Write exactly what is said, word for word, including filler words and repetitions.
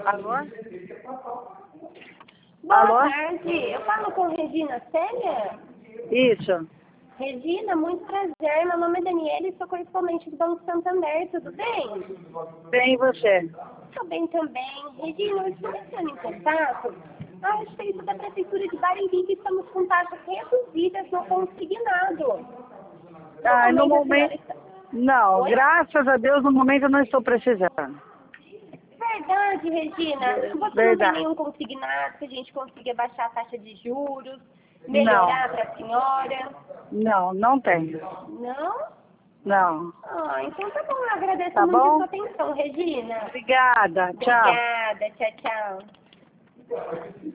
Alô? Boa Alô? tarde, eu falo com Regina Célia? Isso. Regina, muito prazer, meu nome é Daniela e sou correspondente do Banco Santander, tudo bem? Bem, e você? Estou bem também. Regina, eu estou entrando em contato a respeito da Prefeitura de Bariri, que estamos com taxas reduzidas no consignado. Ah, no a senhora momento... está... Não, Oi? graças a Deus, no momento eu não estou precisando. Verdade, Regina. Você não tem Verdade. nenhum consignado que a gente consiga baixar a taxa de juros, Não, melhorar para a senhora? não, não tenho. Não? Não. Ah, então tá bom. Eu agradeço Tá muito a bom? sua atenção, Regina. Obrigada. Tchau. Obrigada. Tchau, tchau.